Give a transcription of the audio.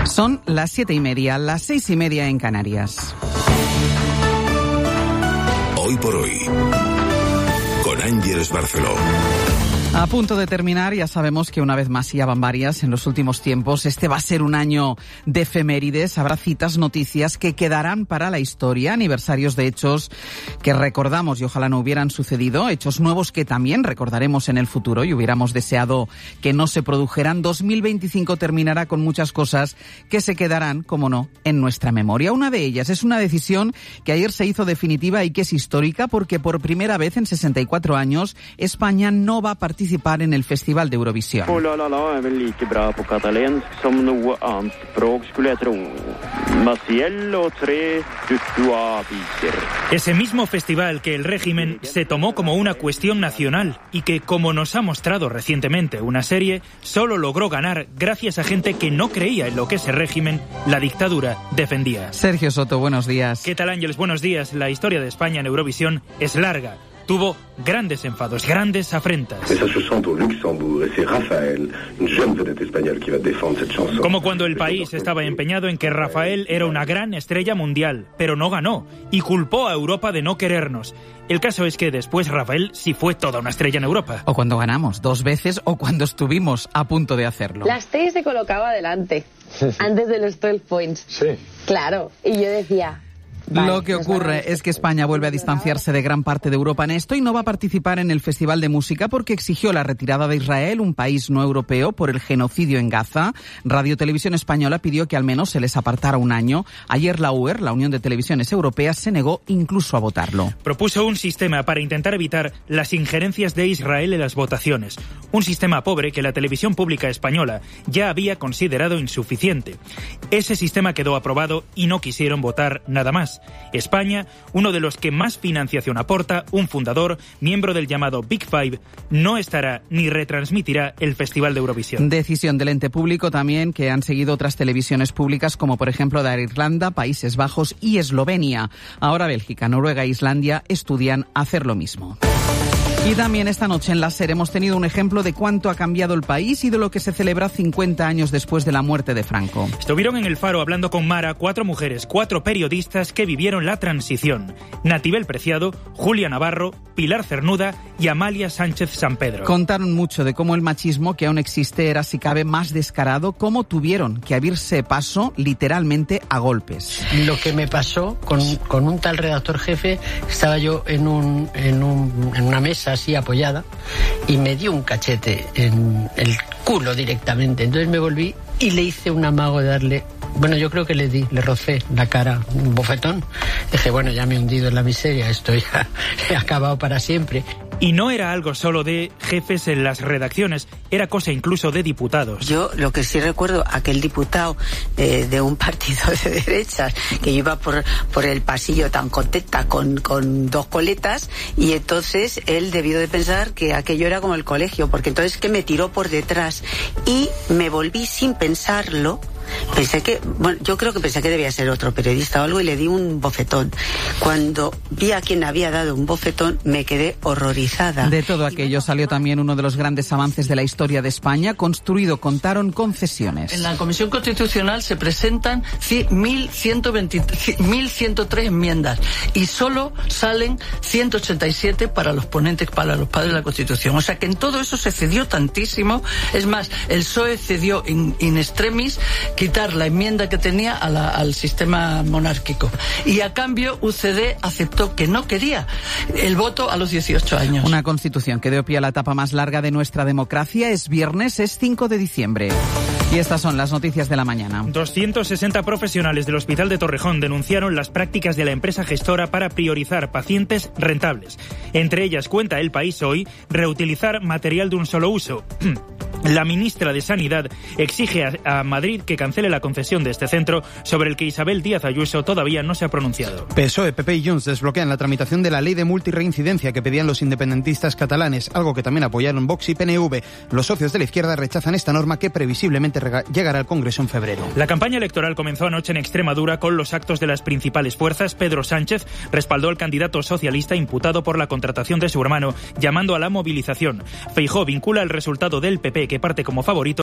Son las 7:30, las 6:30 en Canarias. Hoy por hoy, con Ángeles Barceló. A punto de terminar, ya sabemos que una vez más, y ya van varias en los últimos tiempos, este va a ser un año de efemérides. Habrá citas, noticias que quedarán para la historia, aniversarios de hechos que recordamos y ojalá no hubieran sucedido, hechos nuevos que también recordaremos en el futuro y hubiéramos deseado que no se produjeran. 2025 terminará con muchas cosas que se quedarán, como no, en nuestra memoria. Una de ellas es una decisión que ayer se hizo definitiva y que es histórica porque por primera vez en 64 años España no va a participar en el Festival de Eurovisión. Ese mismo festival que el régimen se tomó como una cuestión nacional y que, como nos ha mostrado recientemente una serie, solo logró ganar gracias a gente que no creía en lo que ese régimen, la dictadura, defendía. Sergio Soto, buenos días. ¿Qué tal, Ángeles? Buenos días. La historia de España en Eurovisión es larga. Tuvo grandes enfados, grandes afrentas. Como cuando el país estaba empeñado en que Rafael era una gran estrella mundial, pero no ganó, y culpó a Europa de no querernos. El caso es que después Rafael sí fue toda una estrella en Europa. O cuando ganamos 2 veces o cuando estuvimos a punto de hacerlo. Las 3 se colocaba adelante, antes de los 12 points. Sí. Claro, y yo decía... Vale, lo que ocurre es que España vuelve a distanciarse de gran parte de Europa en esto y no va a participar en el Festival de Música porque exigió la retirada de Israel, un país no europeo, por el genocidio en Gaza. Radio Televisión Española pidió que al menos se les apartara un año. Ayer la UER, la Unión de Televisiones Europeas, se negó incluso a votarlo. Propuso un sistema para intentar evitar las injerencias de Israel en las votaciones. Un sistema pobre que la televisión pública española ya había considerado insuficiente. Ese sistema quedó aprobado y no quisieron votar nada más. España, uno de los que más financiación aporta, un fundador, miembro del llamado Big Five, no estará ni retransmitirá el Festival de Eurovisión. Decisión del ente público también que han seguido otras televisiones públicas como por ejemplo de Irlanda, Países Bajos y Eslovenia. Ahora Bélgica, Noruega e Islandia estudian hacer lo mismo. Y también esta noche en la SER hemos tenido un ejemplo de cuánto ha cambiado el país y de lo que se celebra 50 años después de la muerte de Franco. Estuvieron en El Faro hablando con Mara 4 mujeres, 4 periodistas que vivieron la transición. Natibel Preciado, Julia Navarro, Pilar Cernuda y Amalia Sánchez Sampedro. Contaron mucho de cómo el machismo que aún existe era, si cabe, más descarado, cómo tuvieron que abrirse paso literalmente a golpes. Lo que me pasó con un tal redactor jefe, estaba yo en una mesa así apoyada y me dio un cachete en el culo directamente. Entonces me volví y le hice un amago de darle, bueno, yo creo que le rocé la cara, un bofetón. Dije, bueno, ya me he hundido en la miseria, esto ya he acabado para siempre. Y no era algo solo de jefes en las redacciones, era cosa incluso de diputados. Yo lo que sí recuerdo, aquel diputado de un partido de derechas que iba por el pasillo tan contenta con 2 coletas, y entonces él debió de pensar que aquello era como el colegio, porque entonces que me tiró por detrás y me volví sin pensarlo. Yo creo que pensé que debía ser otro periodista o algo y le di un bofetón. Cuando vi a quien había dado un bofetón me quedé horrorizada. De todo aquello salió también uno de los grandes avances de la historia de España, construido, contaron, concesiones. En la Comisión Constitucional se presentan 1.103 enmiendas y solo salen 187 para los ponentes, para los padres de la Constitución. O sea que en todo eso se cedió tantísimo. Es más, el PSOE cedió in extremis quitar la enmienda que tenía al sistema monárquico. Y a cambio UCD aceptó que no quería el voto a los 18 años. Una constitución que dio pie a la etapa más larga de nuestra democracia. Es viernes, es 5 de diciembre. Y estas son las noticias de la mañana. 260 profesionales del Hospital de Torrejón denunciaron las prácticas de la empresa gestora para priorizar pacientes rentables. Entre ellas, cuenta El País hoy, reutilizar material de un solo uso. La ministra de Sanidad exige a Madrid que cancele la concesión de este centro, sobre el que Isabel Díaz Ayuso todavía no se ha pronunciado. PSOE, PP y Junts desbloquean la tramitación de la ley de multirreincidencia que pedían los independentistas catalanes, algo que también apoyaron Vox y PNV. Los socios de la izquierda rechazan esta norma que previsiblemente llegará al Congreso en febrero. La campaña electoral comenzó anoche en Extremadura con los actos de las principales fuerzas. Pedro Sánchez respaldó al candidato socialista imputado por la contratación de su hermano, llamando a la movilización. Feijóo vincula el resultado del PP, que parte como favorito,